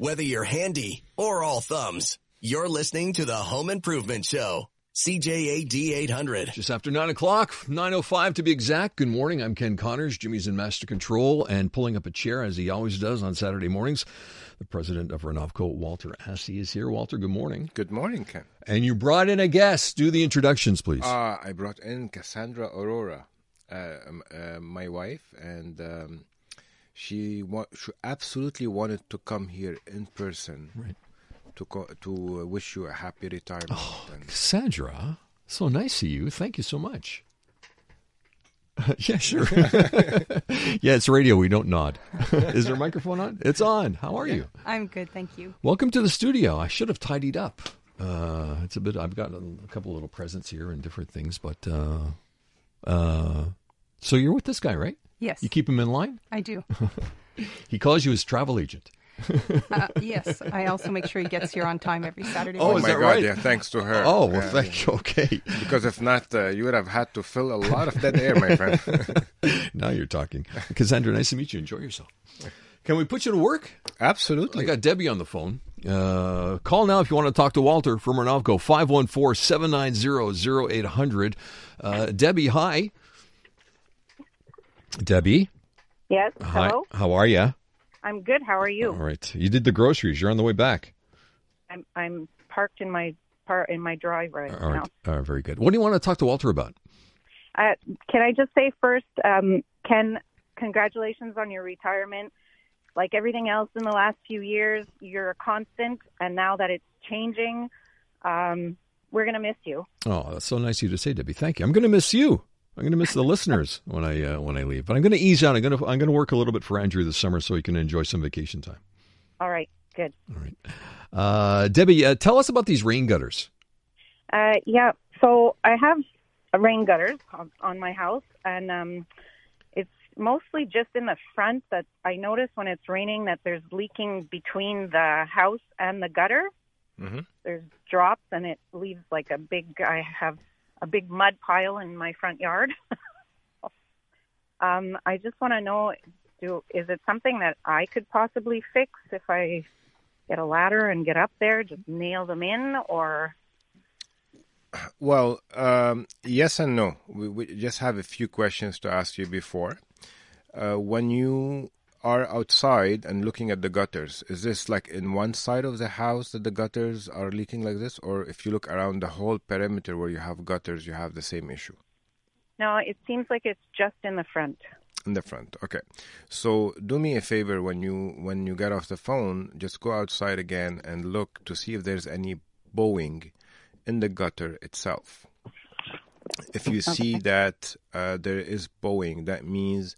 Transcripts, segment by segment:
Whether you're handy or all thumbs, you're listening to the Home Improvement Show. CJAD 800. Just after 9 o'clock, 9:05 to be exact. Good morning. I'm Ken Connors. Jimmy's in master control and pulling up a chair as he always does on Saturday mornings. The president of Renovco, Walter Assey, is here. Walter, good morning. Good morning, Ken. And you brought in a guest. Do the introductions, please. I brought in Cassandra Aurora, my wife, and she absolutely wanted to come here in person. Right. To wish you a happy retirement. Oh, Cassandra, so nice of you. Thank you so much. Yeah, sure. Yeah, it's radio. We don't nod. Is there a microphone on? It's on. How are you? I'm good, thank you. Welcome to the studio. I should have tidied up. It's a bit. I've got a couple little presents here and different things, but so you're with this guy, right? Yes. You keep him in line? I do. He calls you his travel agent. Yes, I also make sure he gets here on time every Saturday. Oh, Oh is my that God! right? Yeah, thanks to her. Oh, well, thank you. Okay. Because if not, you would have had to fill a lot of dead air, my friend. Now you're talking. Cassandra, nice to meet you. Enjoy yourself. Can we put you to work? Absolutely. I got Debbie on the phone. Call now if you want to talk to Walter from Renovco, 514-790-0800. Debbie, hi. Debbie? Yes, Hi. hello. How are you? I'm good. How are you? All right. You did the groceries. You're on the way back. I'm parked in my drive right All now. right. All right. Very good. What do you want to talk to Walter about? Can I just say first, Ken, congratulations on your retirement. Like everything else in the last few years, you're a constant, and now that it's changing, we're going to miss you. Oh, that's so nice of you to say, Debbie. Thank you. I'm going to miss you. I'm going to miss the listeners when I leave. But I'm going to ease out. I'm going to work a little bit for Andrew this summer so he can enjoy some vacation time. All right, good. All right. Debbie, tell us about these rain gutters. Yeah, so I have rain gutters on my house, and it's mostly just in the front that I notice when it's raining that there's leaking between the house and the gutter. Mm-hmm. There's drops, and it leaves like I have a big mud pile in my front yard. I just want to know, is it something that I could possibly fix if I get a ladder and get up there, just nail them in, or? Well, yes and no. We just have a few questions to ask you before. When you are outside and looking at the gutters, is this like in one side of the house that the gutters are leaking like this? Or if you look around the whole perimeter where you have gutters, you have the same issue? No, it seems like it's just in the front. In the front, okay. So do me a favor when you get off the phone, just go outside again and look to see if there's any bowing in the gutter itself. If you see that there is bowing, that means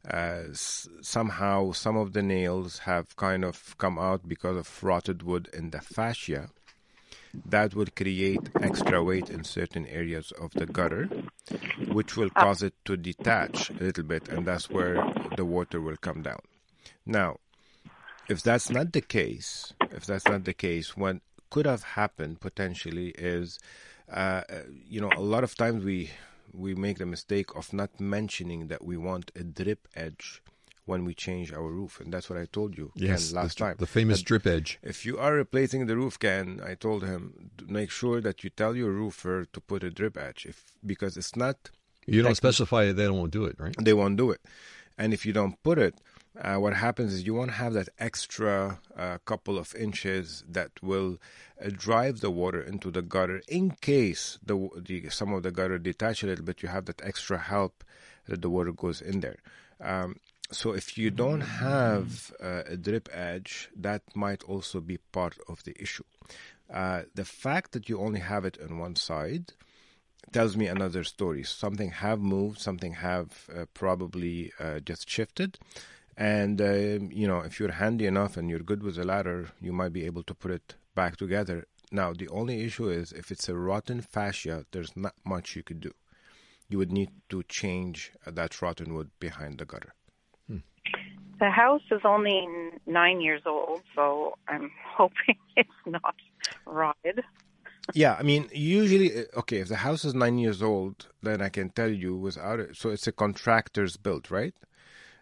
somehow some of the nails have kind of come out because of rotted wood in the fascia. That would create extra weight in certain areas of the gutter, which will cause it to detach a little bit, and that's where the water will come down. Now, if that's not the case, what could have happened potentially is, a lot of times we make the mistake of not mentioning that we want a drip edge when we change our roof. And that's what I told you, Yes, Ken, last time. The famous drip edge. If you are replacing the roof, Ken, I told him, make sure that you tell your roofer to put a drip edge. Because it's not... You don't specify it, they won't do it, right? They won't do it. And if you don't put it, what happens is you won't have that extra couple of inches that will drive the water into the gutter. In case some of the gutter detach a little bit, you have that extra help that the water goes in there. So if you don't have a drip edge, that might also be part of the issue. The fact that you only have it on one side tells me another story. Something have moved, something have probably just shifted. And, if you're handy enough and you're good with a ladder, you might be able to put it back together. Now, the only issue is if it's a rotten fascia, there's not much you could do. You would need to change that rotten wood behind the gutter. The house is only 9 years old, so I'm hoping it's not rotted. Yeah, I mean, usually, if the house is 9 years old, then I can tell you without it. So it's a contractor's built, right?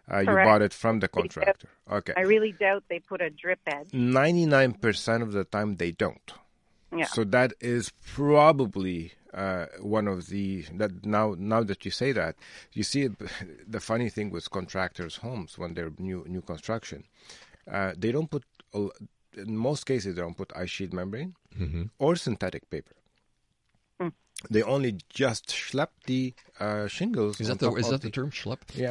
You bought it from the contractor. Okay. I really doubt they put a drip edge. 99% of the time they don't. Yeah. So that is probably one of the that now that you say that, you see the funny thing with contractors' homes when they're new construction, they don't put in most cases they don't put ice sheet membrane or synthetic paper. They only just schlep the shingles. Is that the term, schlep? Yeah.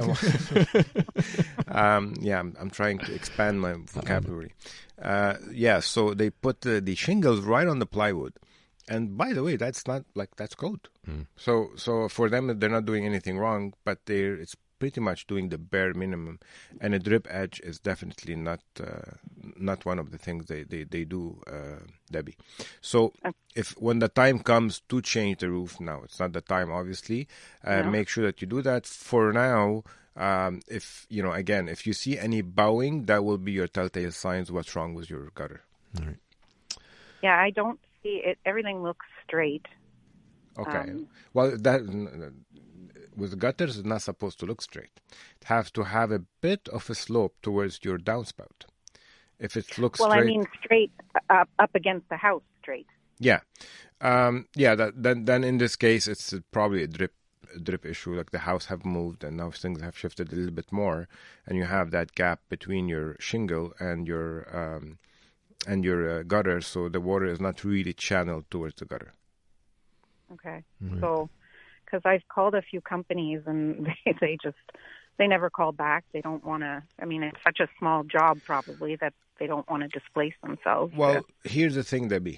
I'm trying to expand my vocabulary. So they put the shingles right on the plywood. And by the way, that's code. So for them, they're not doing anything wrong, but it's pretty much doing the bare minimum. And a drip edge is definitely not one of the things they do, Debbie. So when the time comes to change the roof, now it's not the time, obviously. Make sure that you do that. For now, if you see any bowing, that will be your telltale signs what's wrong with your gutter. All right. Yeah, I don't see it. Everything looks straight. Okay. Well, that with gutters, it's not supposed to look straight. It has to have a bit of a slope towards your downspout. If it looks straight... Well, I mean straight up against the house, straight. Yeah. Then in this case, it's probably a drip issue. Like the house have moved and now things have shifted a little bit more, and you have that gap between your shingle and your gutter, so the water is not really channeled towards the gutter. Okay. So, because I've called a few companies and they never call back. They don't want to. I mean, it's such a small job probably that they don't want to displace themselves. Well, here's the thing, Debbie.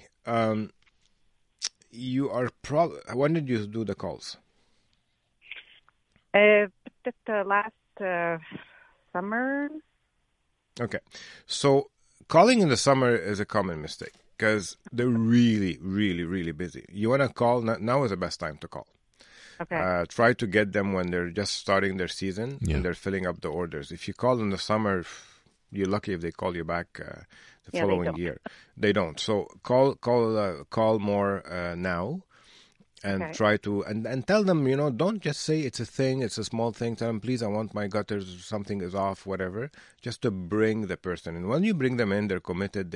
You are when did you do the calls? The last summer. Okay, so calling in the summer is a common mistake because they're really, really, really busy. You want to call, now is the best time to call. Okay. Try to get them when they're just starting their season and they're filling up the orders. If you call in the summer, you're lucky if they call you back the following year. They don't. So call more now and try to and tell them, don't just say it's a thing, it's a small thing. Tell them, please, I want my gutters, something is off, whatever, just to bring the person in. When you bring them in, they're committed.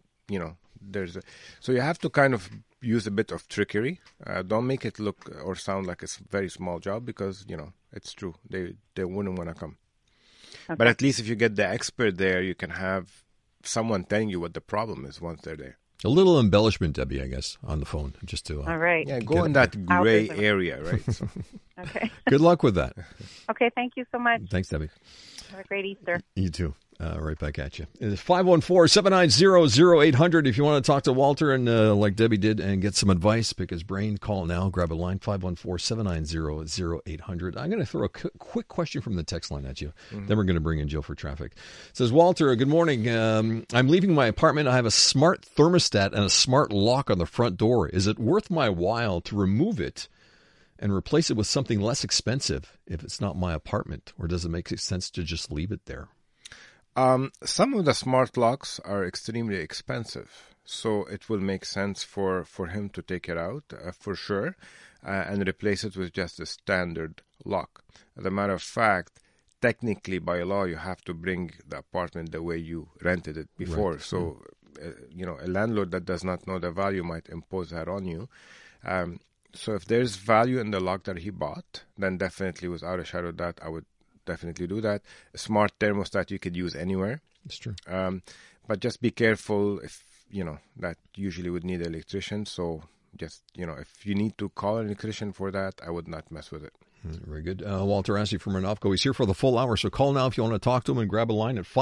So you have to kind of use a bit of trickery. Don't make it look or sound like it's a very small job because, it's true. They wouldn't want to come. Okay. But at least if you get the expert there, you can have someone telling you what the problem is once they're there. A little embellishment, Debbie, I guess, on the phone, just to all right. Yeah, go in that gray area, right? So. Okay. Good luck with that. Okay, thank you so much. Thanks, Debbie. Have a great Easter. You too. Right back at you. It's 514-790-0800 if you want to talk to Walter and like Debbie did and get some advice, pick his brain, call now, grab a line, 514-790-0800. I'm going to throw a quick question from the text line at you. Then we're going to bring in Jill for traffic. It says, Walter, good morning. I'm leaving my apartment. I have a smart thermostat and a smart lock on the front door. Is it worth my while to remove it and replace it with something less expensive if it's not my apartment? Or does it make sense to just leave it there? Some of the smart locks are extremely expensive, so it will make sense for him to take it out for sure and replace it with just a standard lock. As a matter of fact, technically by law, you have to bring the apartment the way you rented it before. Right. So, a landlord that does not know the value might impose that on you. So if there's value in the lock that he bought, then definitely, without a shadow of doubt, I would definitely do that. A smart thermostat you could use anywhere. It's true. But just be careful if, that usually would need an electrician. So just, if you need to call an electrician for that, I would not mess with it. Very good. Walter Assey from Renovco. He's here for the full hour. So call now if you want to talk to him and grab a line at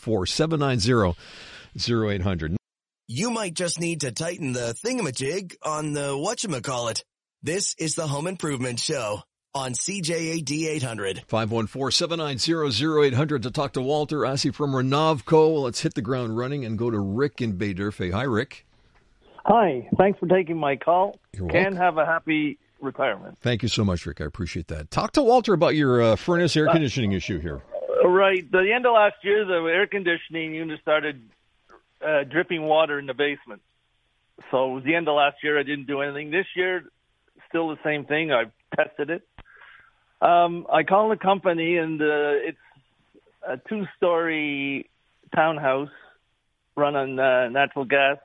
514-790-0800. You might just need to tighten the thingamajig on the whatchamacallit. This is the Home Improvement Show on CJAD 800. 514-790-0800 to talk to Walter Assey from Renovco. Let's hit the ground running and go to Rick in Bay D'Urfé. Hi, Rick. Hi. Thanks for taking my call. You're welcome. Ken, have a happy retirement. Thank you so much, Rick. I appreciate that. Talk to Walter about your furnace air conditioning issue here. Right. The end of last year, the air conditioning unit started dripping water in the basement. So it was the end of last year. I didn't do anything. This year, still the same thing. I've tested it. I called the company, and it's a 2-story townhouse run on natural gas.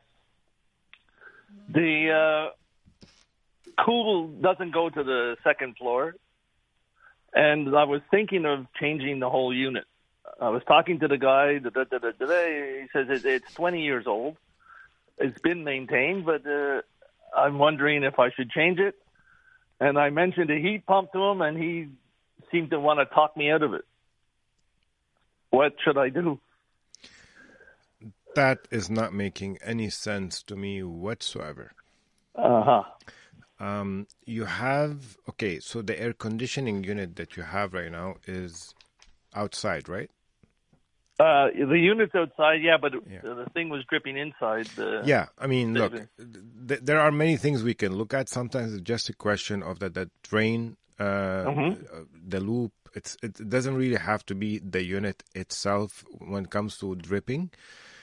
The cool doesn't go to the second floor, and I was thinking of changing the whole unit. I was talking to the guy. He says it's 20 years old. It's been maintained, but I'm wondering if I should change it. And I mentioned a heat pump to him, and he seemed to want to talk me out of it. What should I do? That is not making any sense to me whatsoever. Uh-huh. You have, so the air conditioning unit that you have right now is outside, right? The unit's outside, but the thing was dripping inside. I mean, look, there are many things we can look at. Sometimes it's just a question of that drain, the loop. It doesn't really have to be the unit itself when it comes to dripping.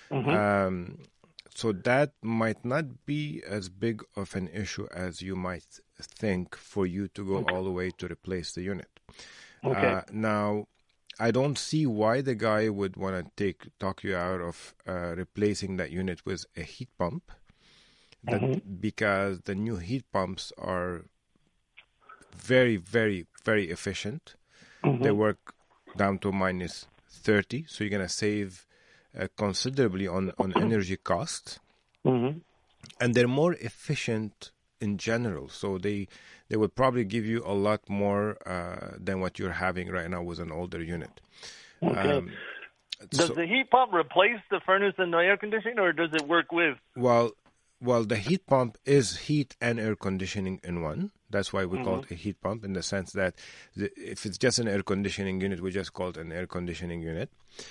So that might not be as big of an issue as you might think for you to go all the way to replace the unit. Now, I don't see why the guy would want to talk you out of replacing that unit with a heat pump, because the new heat pumps are very, very, very efficient. They work down to minus 30, so you're going to save considerably on energy costs. And they're more efficient in general, so they would probably give you a lot more than what you're having right now with an older unit. Does the heat pump replace the furnace and the air conditioning, or does it work with? Well, the heat pump is heat and air conditioning in one. That's why we call it a heat pump, in the sense that if it's just an air conditioning unit, we just call it an air conditioning unit.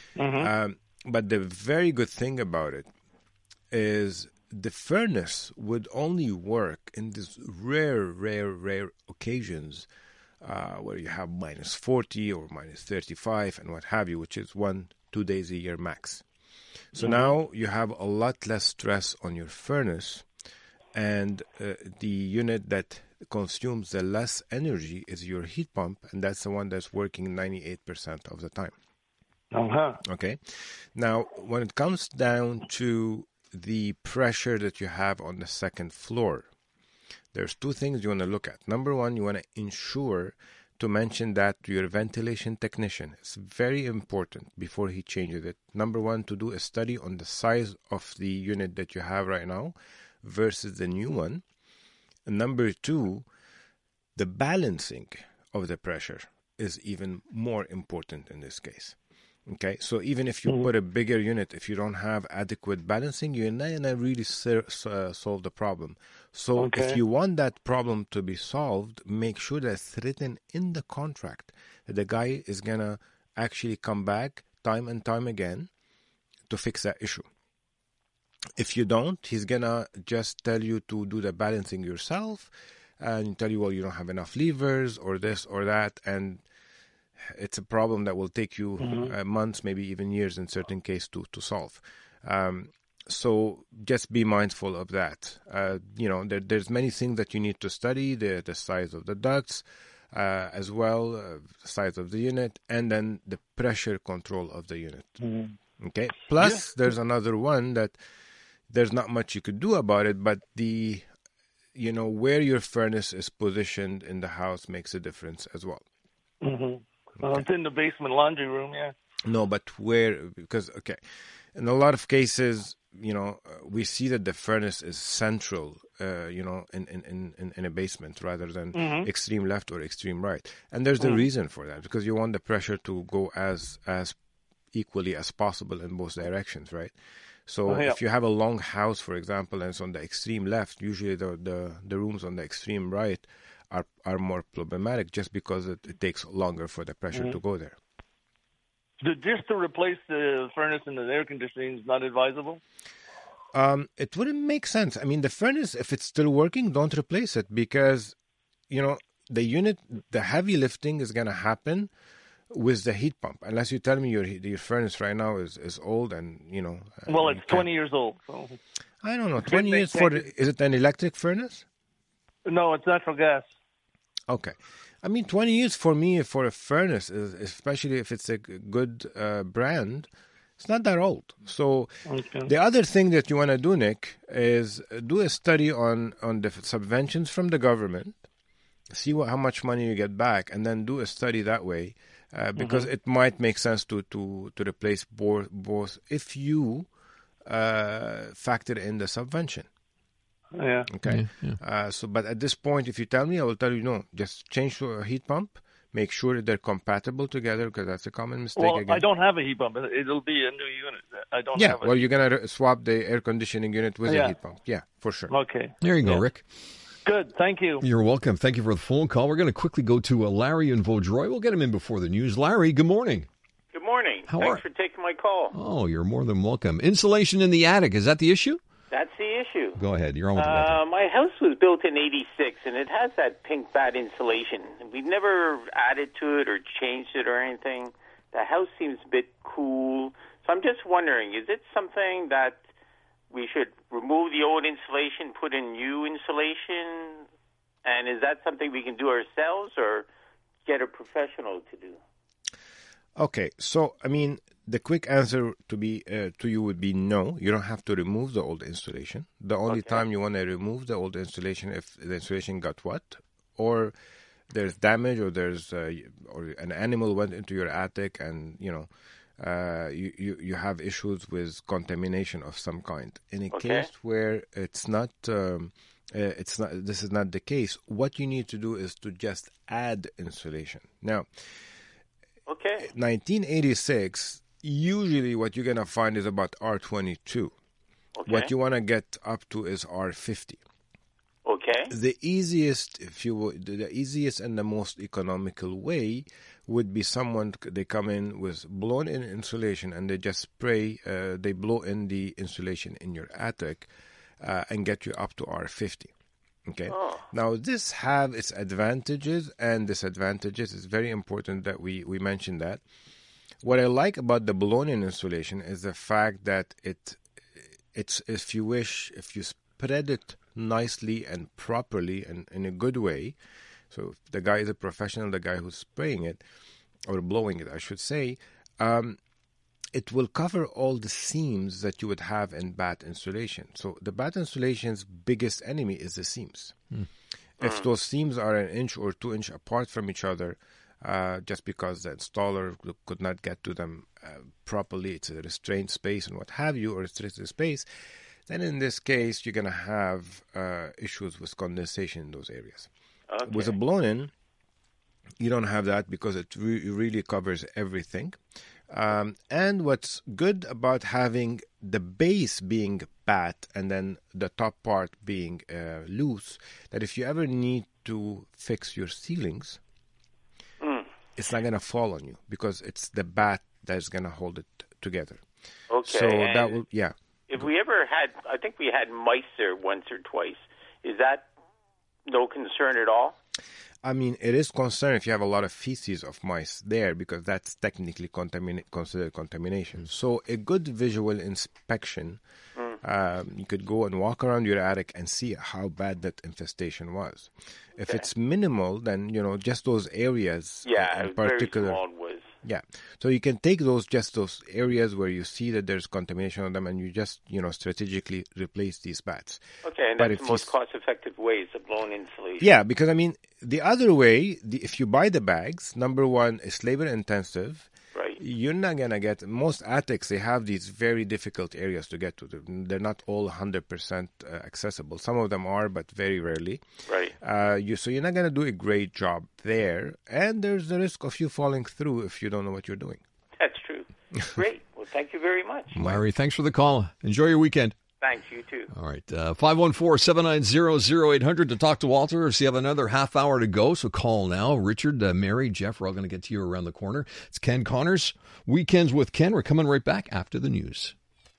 But the very good thing about it is the furnace would only work in these rare occasions where you have minus 40 or minus 35 and what have you, which is 1-2 days a year max. So now you have a lot less stress on your furnace, and the unit that consumes the less energy is your heat pump, and that's the one that's working 98% of the time. Okay. Now, when it comes down to the pressure that you have on the second floor, there's two things you want to look at. Number one, you want to ensure to mention that to your ventilation technician. It's very important before he changes it. Number one, to do a study on the size of the unit that you have right now versus the new one. And number two, the balancing of the pressure is even more important in this case. Okay, so even if you put a bigger unit, if you don't have adequate balancing, you're not going to really solve the problem. So if you want that problem to be solved, make sure that it's written in the contract that the guy is going to actually come back time and time again to fix that issue. If you don't, he's going to just tell you to do the balancing yourself and tell you, well, you don't have enough levers or this or that, and it's a problem that will take you months, maybe even years in certain cases to solve. So just be mindful of that. There's many things that you need to study, the size of the ducts as well, the size of the unit, and then the pressure control of the unit. Okay. Plus, there's another one that there's not much you could do about it, but where your furnace is positioned in the house makes a difference as well. Well, it's in the basement laundry room, No, but where? Because, in a lot of cases, we see that the furnace is central, in a basement rather than extreme left or extreme right. And there's a reason for that, because you want the pressure to go as equally as possible in both directions, right? So if you have a long house, for example, and it's on the extreme left, usually the rooms on the extreme right are more problematic, just because it takes longer for the pressure to go there. Just to replace the furnace and the air conditioning is not advisable? It wouldn't make sense. I mean, the furnace, if it's still working, don't replace it, because, the unit, the heavy lifting is going to happen with the heat pump, unless you tell me your furnace right now is old and, Well, it's 20 years old. So. I don't know. 20 years is it an electric furnace? No, it's natural gas. Okay. I mean, 20 years for me for a furnace, especially if it's a good brand, it's not that old. So the other thing that you want to do, Nick, is do a study on the subventions from the government, see how much money you get back, and then do a study that way, because it might make sense to replace both if you factor in the subvention. Yeah. Okay. But at this point, if you tell me, I will tell you no. Just change to a heat pump. Make sure that they're compatible together, because that's a common mistake. Well, again. I don't have a heat pump. It'll be a new unit. I don't. Yeah. have Well, you're gonna swap the air conditioning unit with a heat pump. Yeah, for sure. Okay. There you go, Rick. Good. Thank you. You're welcome. Thank you for the phone call. We're going to quickly go to Larry in Vaudreuil. We'll get him in before the news. Larry, good morning. Good morning. Thanks for taking my call. Oh, you're more than welcome. Insulation in the attic, is that the issue? That's the issue. Go ahead. You're on with the weather. My house was built in '86, and it has that pink bat insulation. We've never added to it or changed it or anything. The house seems a bit cool. So I'm just wondering, is it something that we should remove the old insulation, put in new insulation? And is that something we can do ourselves or get a professional to do? Okay, so I mean, the quick answer to you would be no. You don't have to remove the old insulation. The only time you want to remove the old insulation if the insulation got wet, or there's damage, or there's or an animal went into your attic, and you have issues with contamination of some kind. In a case where it's not. This is not the case. What you need to do is to just add insulation. Now, 1986, usually what you're going to find is about R22. What you want to get up to is R50. The easiest, the easiest and the most economical way would be they come in with blown-in insulation, and they just spray, they blow in the insulation in your attic, and get you up to R50. Okay. Now, this have its advantages and disadvantages. It's very important that we mention that. What I like about the blown-in insulation is the fact that it's if you spread it nicely and properly and in a good way. So if the guy is a professional, the guy who's spraying it or blowing it, I should say. It will cover all the seams that you would have in bat insulation. So the bat insulation's biggest enemy is the seams. If those seams are 1 inch or 2 inch apart from each other, just because the installer could not get to them properly, it's a restrained space and what have you, or restricted space, then in this case, you're going to have issues with condensation in those areas. With a blown-in, you don't have that because it really covers everything. And what's good about having the base being bat and then the top part being loose, that if you ever need to fix your ceilings, it's not going to fall on you because it's the bat that's going to hold it together. Okay. So that will, If we ever had, I think we had mice there once or twice. Is that no concern at all? I mean, it is concerned if you have a lot of feces of mice there, because that's technically considered contamination. So a good visual inspection, you could go and walk around your attic and see how bad that infestation was. If it's minimal, then, just those areas in particular. Very small was. Yeah. So you can take those areas where you see that there's contamination on them, and you just, strategically replace these bats. Okay, and that's the most cost-effective way is the blown insulation. Yeah, because, I mean, the other way, if you buy the bags, number one, it's labor-intensive. Right. You're not going to get, most attics, they have these very difficult areas to get to. They're not all 100% accessible. Some of them are, but very rarely. Right. So you're not going to do a great job there, and there's the risk of you falling through if you don't know what you're doing. That's true. Great. Well, thank you very much. Larry, thanks for the call. Enjoy your weekend. Thanks, you too. All right, 514-790-0800 to talk to Walter. So you have another half hour to go, so call now. Richard, Mary, Jeff, we're all going to get to you around the corner. It's Ken Connors, Weekends with Ken. We're coming right back after the news.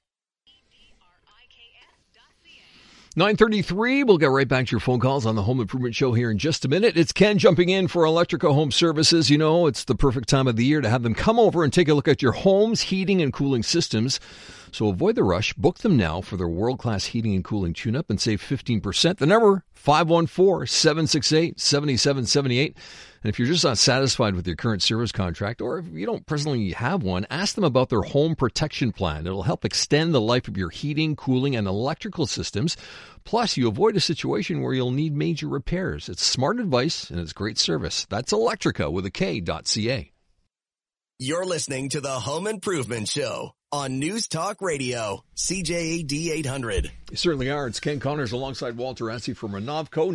9:33, we'll get right back to your phone calls on the Home Improvement Show here in just a minute. It's Ken jumping in for Electrica Home Services. It's the perfect time of the year to have them come over and take a look at your home's heating and cooling systems. So avoid the rush. Book them now for their world-class heating and cooling tune-up and save 15%. The number, 514-768-7778. And if you're just not satisfied with your current service contract, or if you don't presently have one, ask them about their home protection plan. It'll help extend the life of your heating, cooling, and electrical systems. Plus, you avoid a situation where you'll need major repairs. It's smart advice and it's great service. That's Electrica with a K.ca. You're listening to the Home Improvement Show on News Talk Radio, CJAD 800. You certainly are. It's Ken Connors alongside Walter Assi from Renovco,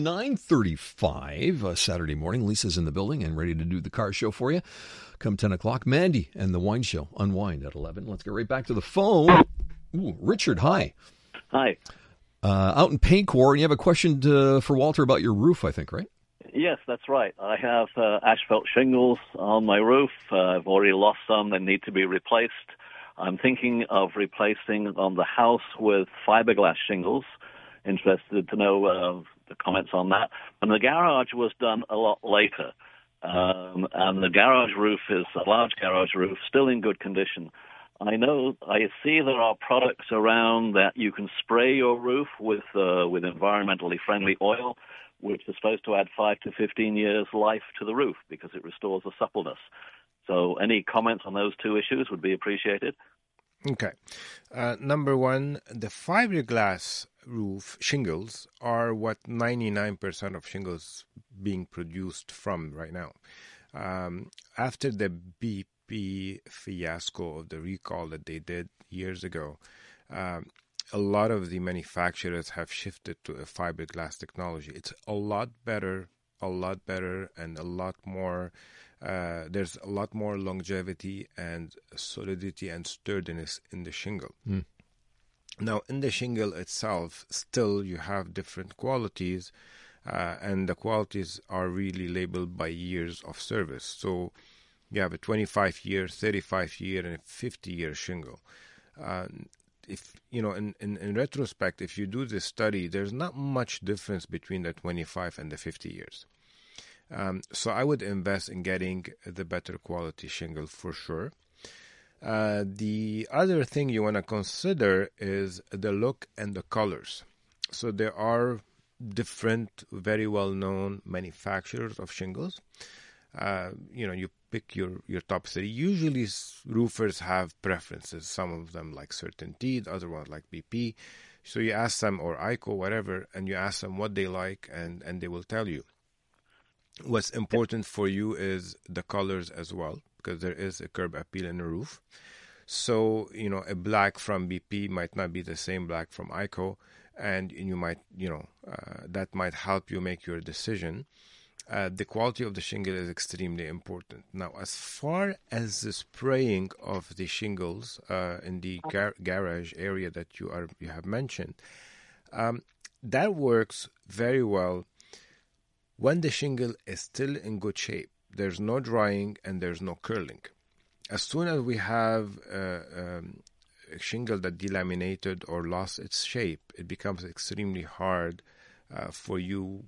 9:35 Saturday morning. Lisa's in the building and ready to do the car show for you. Come 10 o'clock, Mandy and the wine show, Unwind at 11. Let's get right back to the phone. Ooh, Richard, hi. Hi. Out in Payncor, and you have a question for Walter about your roof, I think, right? Yes, that's right. I have asphalt shingles on my roof. I've already lost some. They need to be replaced. I'm thinking of replacing on the house with fiberglass shingles. Interested to know the comments on that. And the garage was done a lot later. And the garage roof is a large garage roof, still in good condition. I see there are products around that you can spray your roof with environmentally friendly oil, which is supposed to add 5 to 15 years life to the roof because it restores the suppleness. So any comments on those two issues would be appreciated. Okay. Number one, the fiberglass roof shingles are what 99% of shingles being produced from right now. After the BP fiasco of the recall that they did years ago, a lot of the manufacturers have shifted to a fiberglass technology. It's a lot better, and a lot more. There's a lot more longevity and solidity and sturdiness in the shingle. Now, in the shingle itself, still you have different qualities, and the qualities are really labeled by years of service. So you have a 25-year, 35-year, and a 50-year shingle. If in retrospect, if you do this study, there's not much difference between the 25 and the 50 years. So I would invest in getting the better quality shingle for sure. The other thing you want to consider is the look and the colors. So there are different, very well-known manufacturers of shingles. You pick your top three. Usually roofers have preferences. Some of them like CertainTeed, other ones like BP. So you ask them, or ICO, whatever, and you ask them what they like, and they will tell you. What's important for you is the colors as well, because there is a curb appeal in the roof. So, a black from BP might not be the same black from ICO, and you might, that might help you make your decision. The quality of the shingle is extremely important. Now, as far as the spraying of the shingles in the garage area that you have mentioned, that works very well when the shingle is still in good shape. There's no drying and there's no curling. As soon as we have a shingle that delaminated or lost its shape, it becomes extremely hard for you,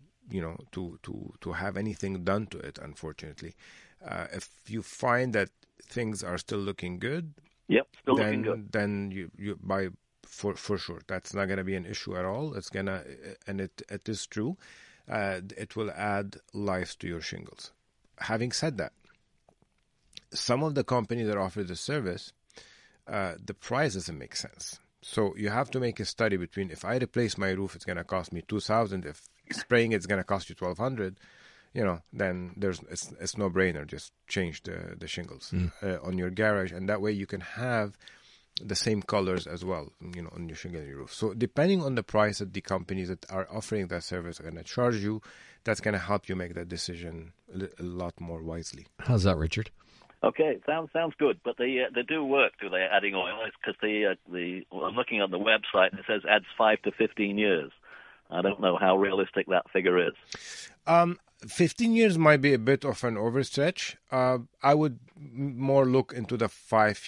to have anything done to it, unfortunately. If you find that things are still looking good, looking good. Then you buy for sure. That's not going to be an issue at all. It's gonna, and it is true. It will add life to your shingles. Having said that, some of the companies that offer the service, the price doesn't make sense. So you have to make a study between, if I replace my roof, it's going to cost me $2,000. If spraying it's going to cost you $1,200. Then it's no brainer. Just change the shingles on your garage, and that way you can have the same colors as well, on your shingle and your roof. So depending on the price that the companies that are offering that service are going to charge you, that's going to help you make that decision a lot more wisely. How's that, Richard? Okay, sounds good. But they do work, do they? Adding oil, because I'm looking on the website and it says adds 5 to 15 years. I don't know how realistic that figure is. 15 years might be a bit of an overstretch. I would more look into the 5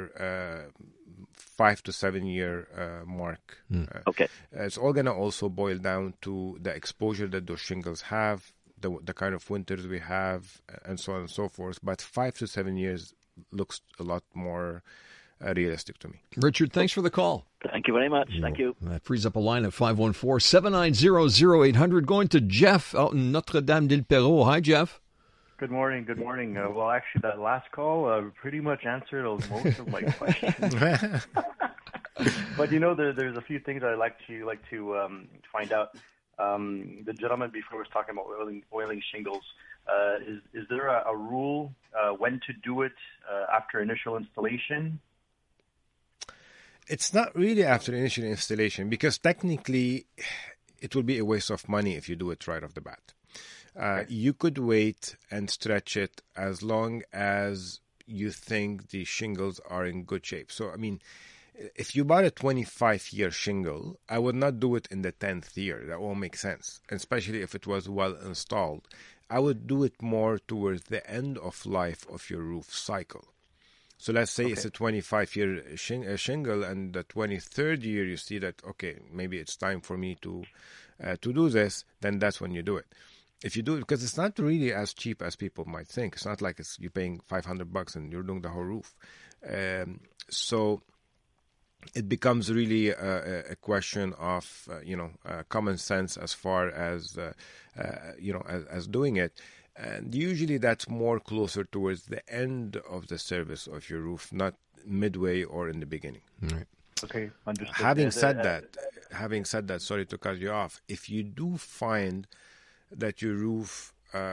to 7 year mark. Okay. It's all going to also boil down to the exposure that those shingles have, the kind of winters we have, and so on and so forth. But 5 to 7 years looks a lot more realistic to me. Richard, thanks for the call. Thank you very much. Thank you. That frees up a line at 514-790-0800. Going to Jeff out in Notre-Dame-del-Perrot. Hi, Jeff. Good morning. Good morning. Well, actually, that last call pretty much answered most of my questions. But there's a few things I'd like to find out. The gentleman before was talking about oiling shingles. Is there a rule when to do it after initial installation? It's not really after initial installation because technically it will be a waste of money if you do it right off the bat. You could wait and stretch it as long as you think the shingles are in good shape. So, I mean, if you bought a 25-year shingle, I would not do it in the 10th year. That won't make sense, especially if it was well installed. I would do it more towards the end of life of your roof cycle. So let's say it's a 25-year shingle, and the 23rd year you see that, okay, maybe it's time for me to do this, then that's when you do it. If you do it, because it's not really as cheap as people might think. It's not like you're paying $500 and you're doing the whole roof. So it becomes really a question of common sense as far as as doing it. And usually that's more closer towards the end of the service of your roof, not midway or in the beginning. Right. Okay, understood. Having said that, sorry to cut you off. If you do find that your roof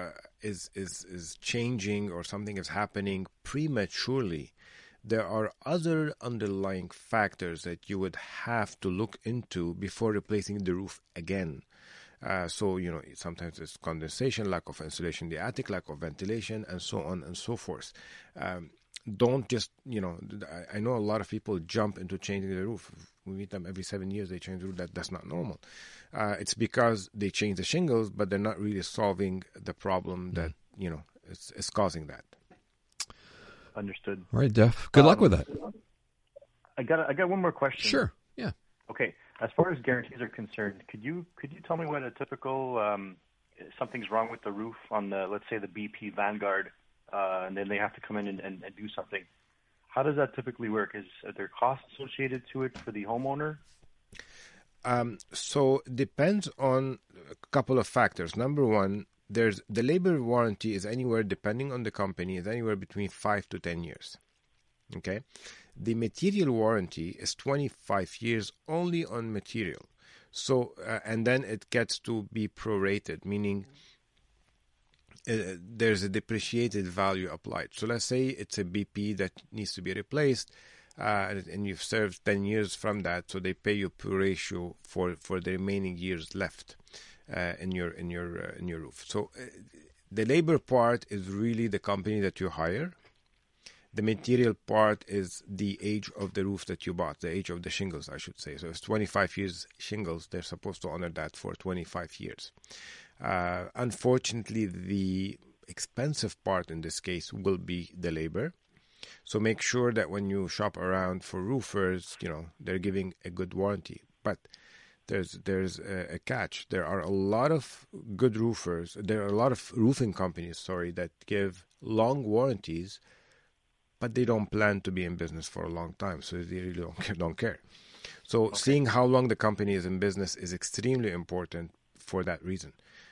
is changing or something is happening prematurely, there are other underlying factors that you would have to look into before replacing the roof again. So, sometimes it's condensation, lack of insulation in the attic, lack of ventilation, and so on and so forth. Don't just, I know a lot of people jump into changing the roof. We meet them every 7 years, they change the roof. That's not normal. It's because they change the shingles, but they're not really solving the problem that, is causing that. Understood. All right, Jeff. Good luck with that. I got one more question. Sure. Yeah. Okay. As far as guarantees are concerned, could you tell me what a typical something's wrong with the roof on the, let's say, the BP Vanguard, and then they have to come in and do something? How does that typically work? Are there costs associated to it for the homeowner? So it depends on a couple of factors. Number one, there's the labor warranty is anywhere, depending on the company, is anywhere between 5 to 10 years. Okay? The material warranty is 25 years only on material. So, and then it gets to be prorated, meaning there's a depreciated value applied. So let's say it's a BP that needs to be replaced, and you've served 10 years from that, so they pay you per ratio for the remaining years left in your roof. So the labor part is really the company that you hire. The material part is the age of the roof that you bought, the age of the shingles, I should say. So it's 25 years shingles. They're supposed to honor that for 25 years. Unfortunately, the expensive part in this case will be the labor. So make sure that when you shop around for roofers, they're giving a good warranty. But there's a catch. There are a lot of good roofers. There are a lot of roofing companies, that give long warranties, but they don't plan to be in business for a long time, so they really don't care. So seeing how long the company is in business is extremely important for that reason.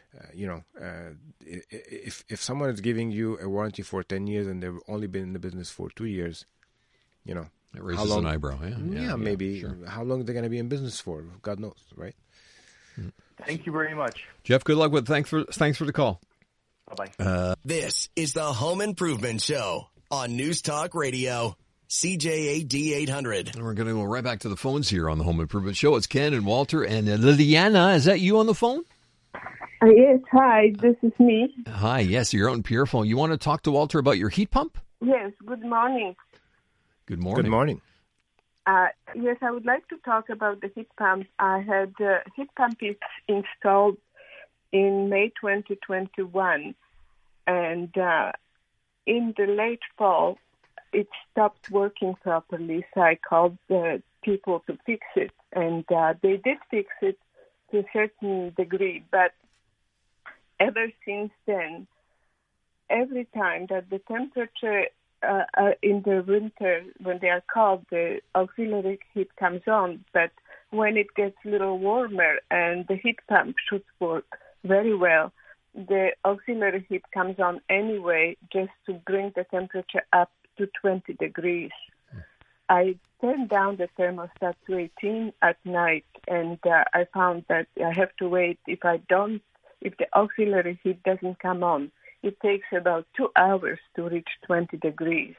If someone is giving you a warranty for 10 years and they've only been in the business for 2 years, it raises an eyebrow. Yeah, maybe. Sure. How long are they going to be in business for? God knows, right? Thank you very much, Jeff. Good luck with. Thanks for the call. Bye-bye. This is the Home Improvement Show on News Talk Radio, CJAD 800. And we're going to go right back to the phones here on the Home Improvement Show. It's Ken and Walter and Liliana. Is that you on the phone? Yes, hi, this is me. Hi, yes, you're out in Pierrefonds. You want to talk to Walter about your heat pump? Yes, good morning. Good morning. Good morning. Yes, I would like to talk about the heat pump. I had heat pump installed in May 2021, and in the late fall, it stopped working properly, so I called the people to fix it, and they did fix it to a certain degree, but ever since then, every time that the temperature in the winter, when they are cold, the auxiliary heat comes on, but when it gets a little warmer and the heat pump should work very well, the auxiliary heat comes on anyway just to bring the temperature up to 20 degrees. I turned down the thermostat to 18 at night, and I found that I have to wait. If the auxiliary heat doesn't come on, it takes about 2 hours to reach 20 degrees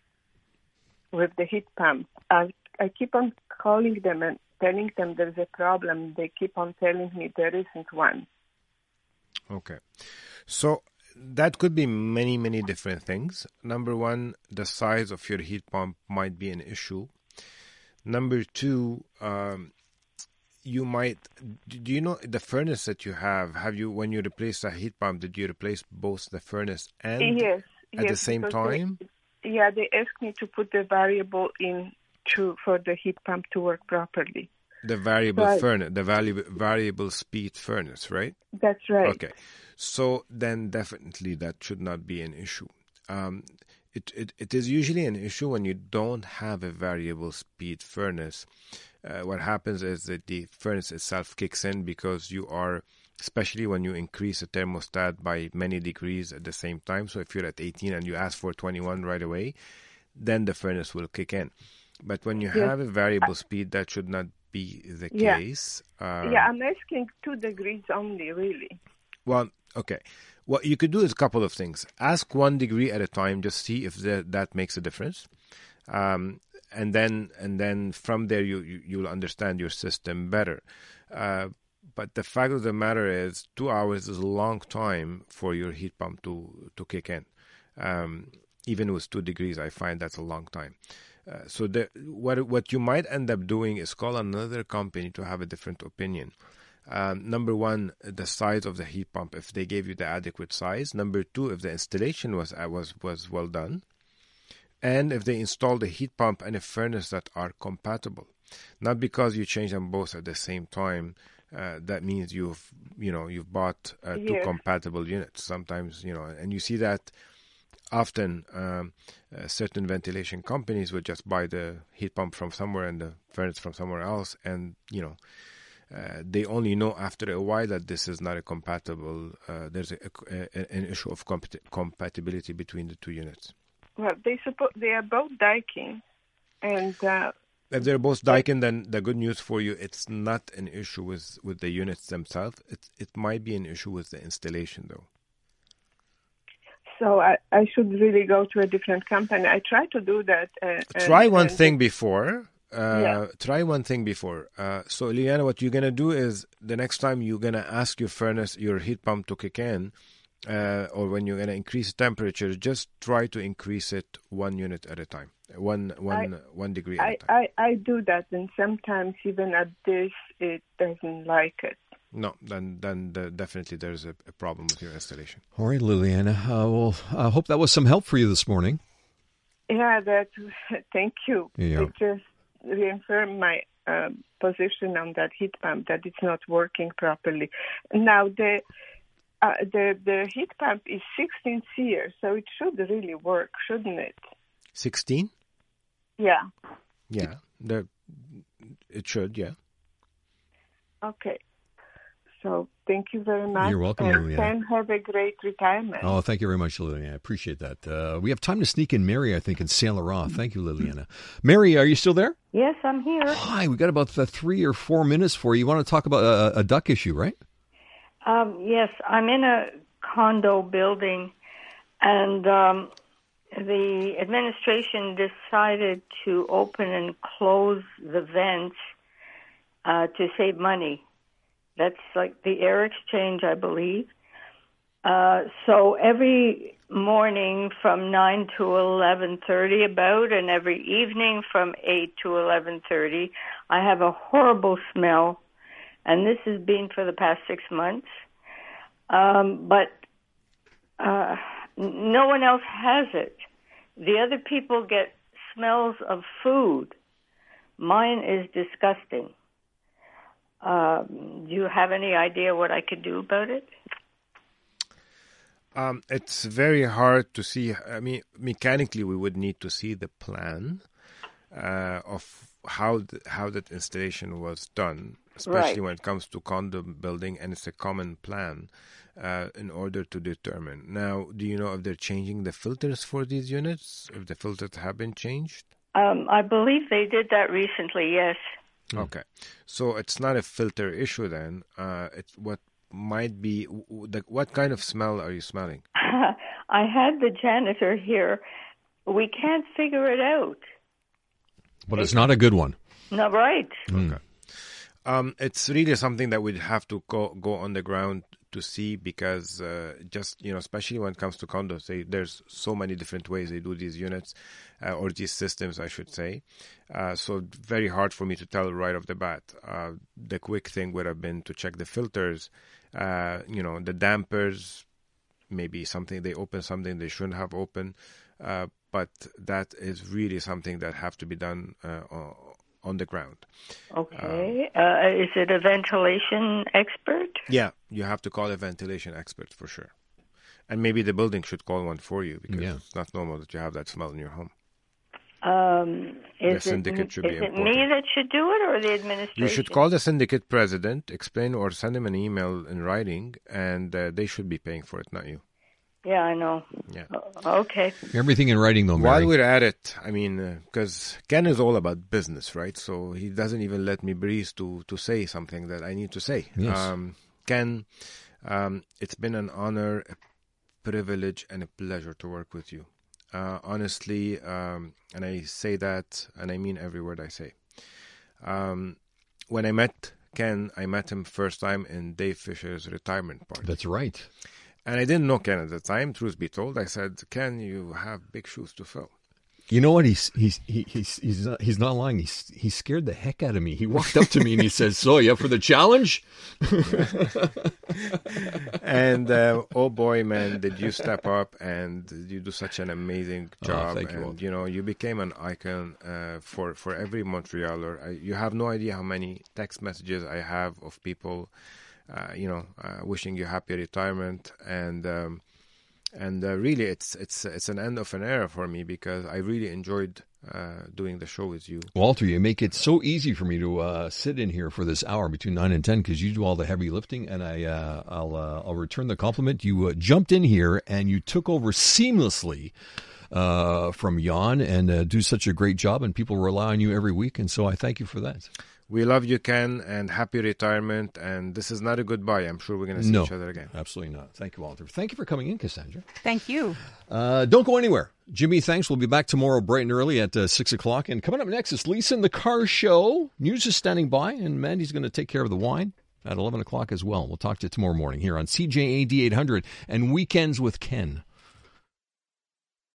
with the heat pump. I keep on calling them and telling them there's a problem. They keep on telling me there isn't one. Okay. So that could be many, many different things. Number one, the size of your heat pump might be an issue. Number two, you might, do you know the furnace that you have, when you replace a heat pump, did you replace both the furnace and at the same time? They asked me to put the variable in for the heat pump to work properly. The variable furnace, the variable speed furnace, right? That's right. Okay. So then definitely that should not be an issue. It is usually an issue when you don't have a variable speed furnace. What happens is that the furnace itself kicks in because you are, especially when you increase the thermostat by many degrees at the same time. So if you're at 18 and you ask for 21 right away, then the furnace will kick in. But when you have a variable speed, that should not be the case. I'm asking 2 degrees only, really. Well, okay. What you could do is a couple of things. Ask 1 degree at a time, just see if that makes a difference. And then from there you'll understand your system better. But the fact of the matter is 2 hours is a long time for your heat pump to kick in. Even with 2 degrees, I find that's a long time. So what you might end up doing is call another company to have a different opinion. Number one, the size of the heat pump, if they gave you the adequate size. Number two, if the installation was well done. And if they installed a heat pump and a furnace that are compatible. Not because you change them both at the same time, that means you've bought two compatible units. Sometimes, and you see that often certain ventilation companies would just buy the heat pump from somewhere and the furnace from somewhere else, and they only know after a while that this is not a compatible. There's an issue of compatibility between the two units. Well, they are both Daikin, and if they're both Daikin, then the good news for you, it's not an issue with the units themselves. It might be an issue with the installation, though. So I should really go to a different company. I try to do that. Try one thing before. Try one thing before. So, Liana, what you're going to do is the next time you're going to ask your heat pump to kick in, or when you're going to increase temperature, just try to increase it 1 unit at a time, one degree at a time. I do that, and sometimes even at this, it doesn't like it. No, then definitely there's a problem with your installation. All right, Liliana. Well, I hope that was some help for you this morning. Yeah, thank you. Yeah. It just reaffirmed my position on that heat pump, that it's not working properly. Now, the heat pump is 16 SEER, so it should really work, shouldn't it? 16? Yeah. Yeah, it should, yeah. Okay. So thank you very much. You're welcome, Liliana. And have a great retirement. Oh, thank you very much, Liliana. I appreciate that. We have time to sneak in Mary, I think, in Saint Laurent. Thank you, Liliana. Mary, are you still there? Yes, I'm here. Hi, we got about 3 or 4 minutes for you. You want to talk about a duck issue, right? Yes, I'm in a condo building, and the administration decided to open and close the vents to save money. That's like the air exchange, I believe. So every morning from 9 to 11:30 about, and every evening from 8 to 11:30, I have a horrible smell, and this has been for the past 6 months. But no one else has it. The other people get smells of food. Mine is disgusting. Do you have any idea what I could do about it? It's very hard to see. I mean, mechanically, we would need to see the plan of how that installation was done, especially when it comes to condo building, and it's a common plan in order to determine. Now, do you know if they're changing the filters for these units? If the filters have been changed? I believe they did that recently, yes. Okay. So it's not a filter issue then. It's what might be, what kind of smell are you smelling? I had the janitor here. We can't figure it out. But it's not a good one. No, right. Okay. It's really something that we'd have to go on the ground to see, because just, especially when it comes to condos, there's so many different ways they do these units or these systems, I should say. So very hard for me to tell right off the bat. The quick thing would have been to check the filters, the dampers, maybe they open something they shouldn't have opened. But that is really something that have to be done on the ground. Okay. Is it a ventilation expert? Yeah, you have to call a ventilation expert for sure. And maybe the building should call one for you, because it's not normal that you have that smell in your home. Is it me that should do it, or the administration? You should call the syndicate president, explain, or send him an email in writing, and they should be paying for it, not you. Yeah, I know. Yeah. Okay. Everything in writing, though, Mary. While we're at it, I mean, because Ken is all about business, right? So he doesn't even let me breathe to say something that I need to say. Yes. Ken, it's been an honor, a privilege, and a pleasure to work with you. Honestly, and I say that, and I mean every word I say. When I met Ken, I met him first time in Dave Fisher's retirement party. That's right. And I didn't know Ken at the time, truth be told. I said, Ken, you have big shoes to fill. You know what? He's not lying. He scared the heck out of me. He walked up to me and he said, "So, you up for the challenge?" And oh boy, man, did you step up and you do such an amazing job. Thank you, and you became an icon for every Montrealer. You have no idea how many text messages I have of people, wishing you happy retirement, and really, it's an end of an era for me, because I really enjoyed doing the show with you. Walter, you make it so easy for me to sit in here for this hour between 9 and 10, because you do all the heavy lifting, and I'll return the compliment. You jumped in here and you took over seamlessly from Jan, and do such a great job, and people rely on you every week, and so I thank you for that. We love you, Ken, and happy retirement. And this is not a goodbye. I'm sure we're going to see each other again. Absolutely not. Thank you, Walter. Thank you for coming in, Cassandra. Thank you. Don't go anywhere. Jimmy, thanks. We'll be back tomorrow bright and early at 6 o'clock. And coming up next is Lisa in the Car Show. News is standing by, and Mandy's going to take care of the wine at 11 o'clock as well. We'll talk to you tomorrow morning here on CJAD 800 and Weekends with Ken.